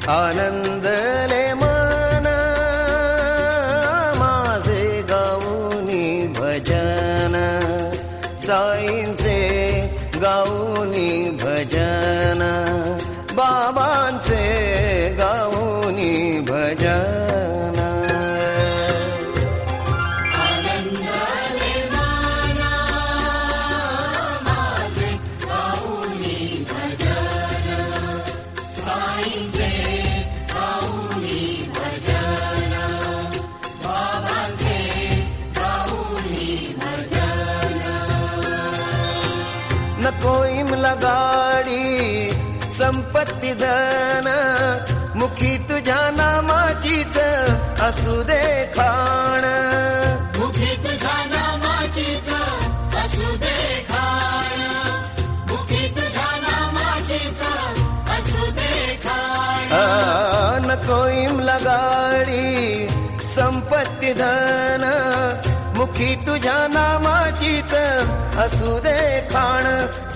आनंदले मन माझे गाऊनी भजन, साईंचे गाऊनी भजन, बाबांचे गाऊनी भजन. आनंदले मन माझे गाऊनी भजन, साईंचे गाऊनी भजन, बाबांचे गाऊनी भजन. नको इमला गाडी संपत्ती धन, मुखी तुझ्या नामाचीच असू दे खाण. मुखी तुझ्या नामाचीच असू दे खाण, मुखी तुझ्या नामाचीच असू दे खाण. नको इमला गाडी संपत्ती धन, मुखी तुझ्या नामाचीच असू दे खाण.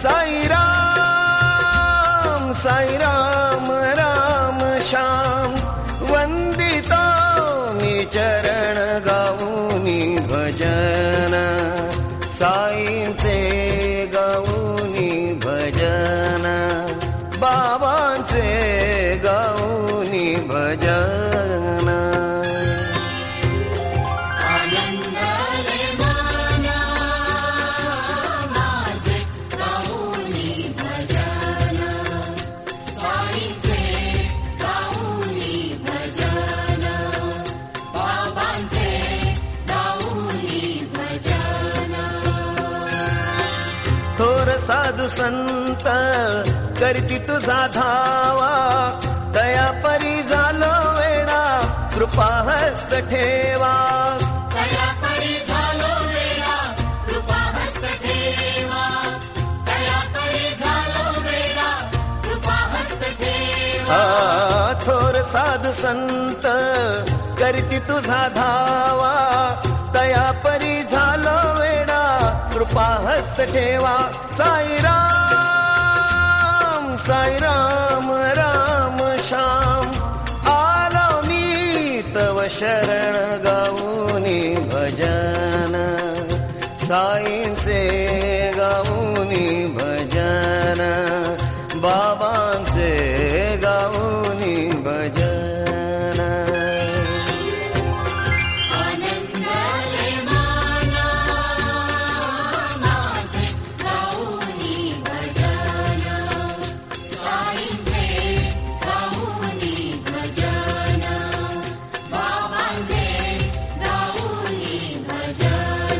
साईराम साईराम राम श्याम, वंदिता मी चरण गाऊनी भजन, साईंचे गाऊनी भजन, बाबांचे गाऊनी भजन. आनंदले मन माझे गाऊनी भजन, साईंचे गाऊनी भजन, बाबांचे गाऊनी भजन. थोर साधू संत करती तुझा धावा, दया परी झालो वेळा कृपा हस्त ठेवा. दया परी झालो वेळा कृपा हस्त ठेवा, दया परी झालो वेळा कृपा हस्त ठेवा. थोर साधू संत करती तुझा धावा, दया परी झालो वेळा कृपा हस्त ठेवा. साईराम साईराम राम श्याम, आलो मी तव शरण गाऊनी भजन, साईंचे गाऊनी भजन, बाबांचे गाऊनी भजन. आनंदले मन माझे गाऊनी भजन, साईंचे गाऊनी भजन, बाबांचे गाऊनी भजन.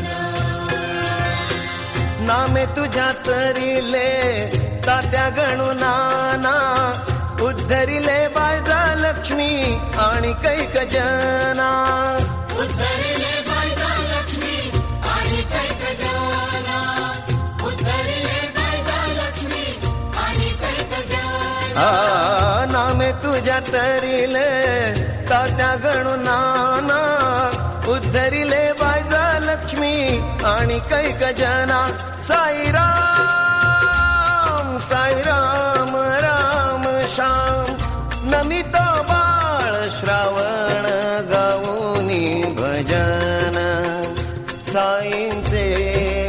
नामे तुझ्या तरिले तात्या गणुनाना, उद्धरिले बायजा लक्ष्मी आणि कैक जना. उद्धरिले बायजा लक्ष्मी आणि कैक जना, उद्धरिले बायजा लक्ष्मी आणि कैक जना. नामे तुझ्या तरिले तात्या गणुनाना, उद्धरिले बायजा लक्ष्मी आणि कैक जना. साईराम साईराम राम श्याम, नमितो बाळ श्रावण गाऊनी भजन, साईंचे